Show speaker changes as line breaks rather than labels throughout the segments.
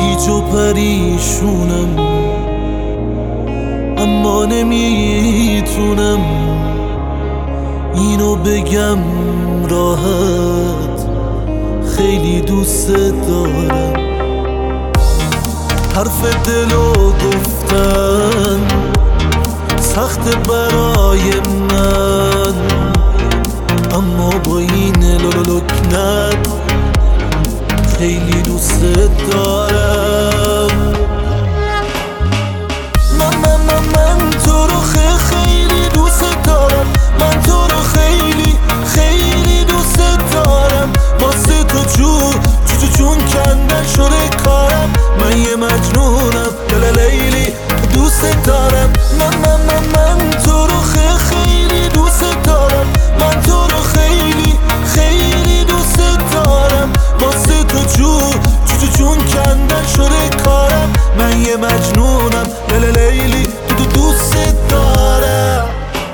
گیج و پریشونم، اما نمیتونم اینو بگم راحت. خیلی دوست دارم. حرف دلو گفتن سخت برای من، اما با این لکنت خیلی دوست دارم. من تو رو خیلی دوست دارم. من تو رو خیلی دوست دارم. واسه تو جون کندن شده کارم. من یه مجنونم لیلی دوست دارم. من تو رو خیلی دوست دارم. من تو رو خیلی دوست دارم. واسه تو جون کندن شده کارم. من یه مجنونم لیلی دوست دارم.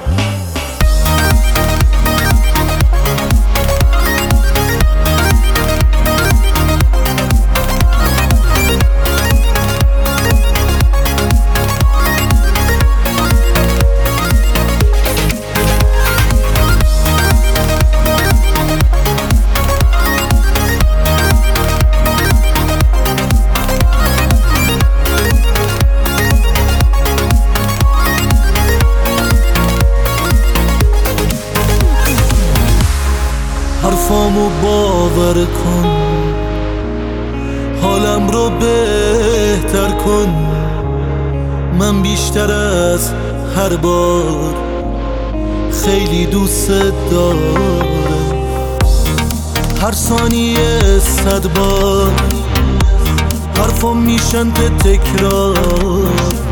حرفامو باور کن، حالم رو بهتر کن. من بیشتر از هر بار خیلی دوست دارم. هر ثانیه 100 بار حرفام میشن تکرار،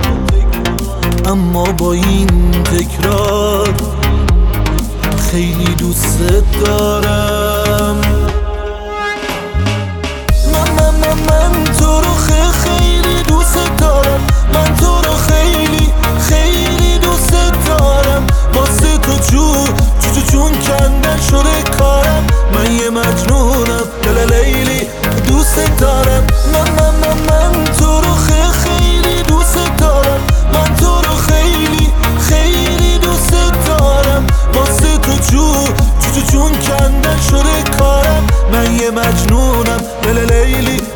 اما با این تکرار خیلی دوست دارم. من تو رو خیلی دوست دارم. من تو رو خیلی دوست دارم. واسه تو جون کندن شده کارم. من یه مجنونم لیلی دوست دارم. من تو رو خیلی دوست دارم. من تو رو خیلی دوست دارم. واسه تو جون کندن شده کارم. من یه مجنونم لیلی